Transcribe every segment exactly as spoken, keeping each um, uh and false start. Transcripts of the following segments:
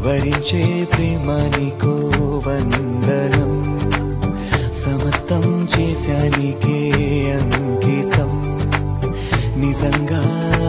వరించే ప్రేమ నీకో వందనం, సమస్తం చేశా నీకే అంకితం. నిజంగా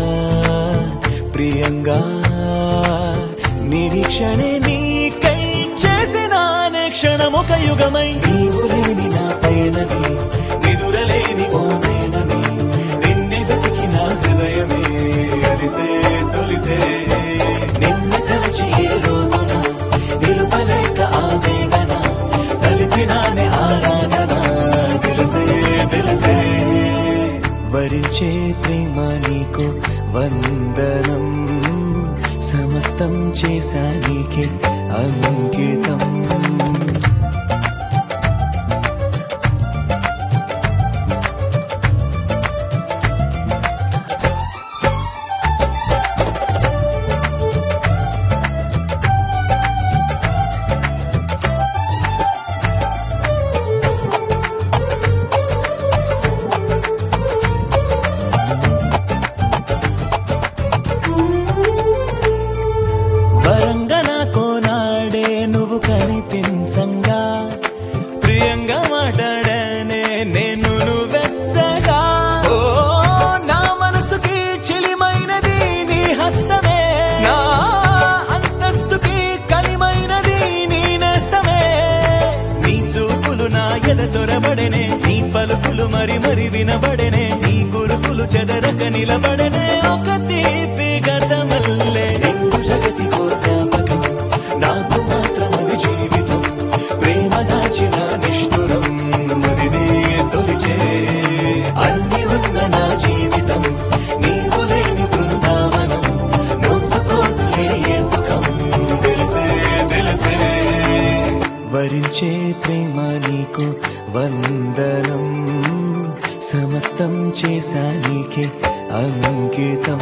ప్రియంగా నిరీక్షణే నీకై చేసిన క్షణమొక యుగమై, నీవు లేని నా పయనమే నిదురలేని ఓ నయనమే, నిన్నే వెతికిన హృదయమే అలిసే సొలిసే. నిన్న తలచి ఏ రోజున నిలుపలేక ఆవేదన, సలిపినానే ఆరాధన తెలిసే తెలిసే. వరించే ప్రేమ నీకు వందనం, సమస్తం చేశా నీకే అంకితం. వరంగన కోనాడే నువ్వు కనిపించంగా, ప్రియంగా మాట్లాడనే నేను వెచ్చగా. ఓ నా మనసుకి చిలిమైనది నీ హస్తమే, నా అంతస్తుకి కలిమైనది నీ నేస్తమే. నీ చూపులు నా ఎద చొరబడనే, నీ పలుకులు మరి మరి వినబడనే, నీ గురుకులు చెదరక నిలబడనే ఒక తీపి గతమల్లే. నిండు జగతి జ్ఞాపకం నాకు మాత్రమది జీవితం, ప్రేమ దాచిన నిష్ఠురం మదినే తొలిచే. అన్ని ఉన్న నా జీవితం నీవు లేని బృందావనం, నోచుకోదులే ఏ సుఖం తెలిసే తెలిసే. వరించే ప్రేమ నీకు వందనం, సమస్తం చేశా నీకే అంకితం.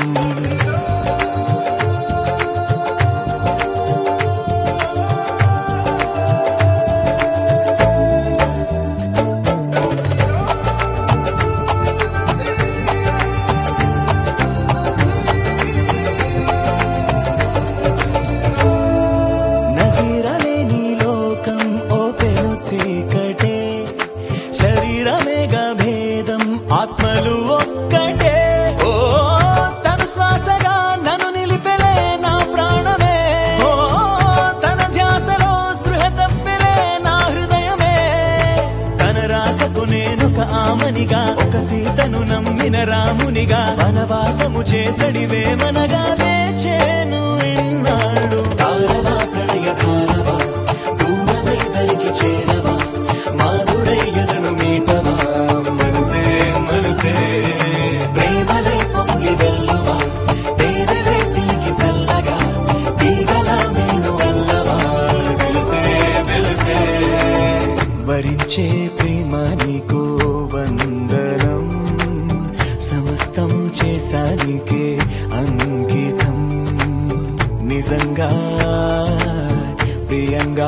నజీరలేని లోకం ఓ పెను చీకటే, శరీరమేగా భేదం ఆత్మలు ఒక్కటే. ఓ తను శ్వాసగా నన్ను నిలిపెలే నా ప్రాణమే, ఓ తన ధ్యాసలో స్పృహ తప్పెలే నా హృదయమే. తన రాకకు నేనొక ఆమనిగా, ఒక సీతను నమ్మిన రామునిగా, వనవాసము చేసడివే మనగా వేచేను ఇన్నాడు. తారవా ప్రణయ ధారవా దూరమై దరికి చేరవా, మాధురయ్యదను మీటవా మనసే మనసే. ప్రేమలై పొంగి వెల్లువా, తేనెలై చిలికి చల్లగా, తీగలా మేను వల్లవా తెలిసే తెలిసే. వరించే ప్రేమ నీకు వందనం, సమస్తం చేశా నీకే అంకితం. నిజంగా ప్రియంగా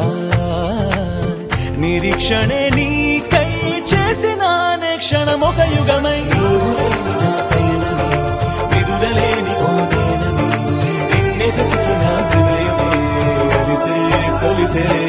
నిరీక్షణే నీకై చేసిన క్షణమొక యుగమై, నీవు లేని నా పయనమే నిదురలేని ఓ నయనమే, నిన్నే వెతికిన హృదయమే అలిసే సొలిసే.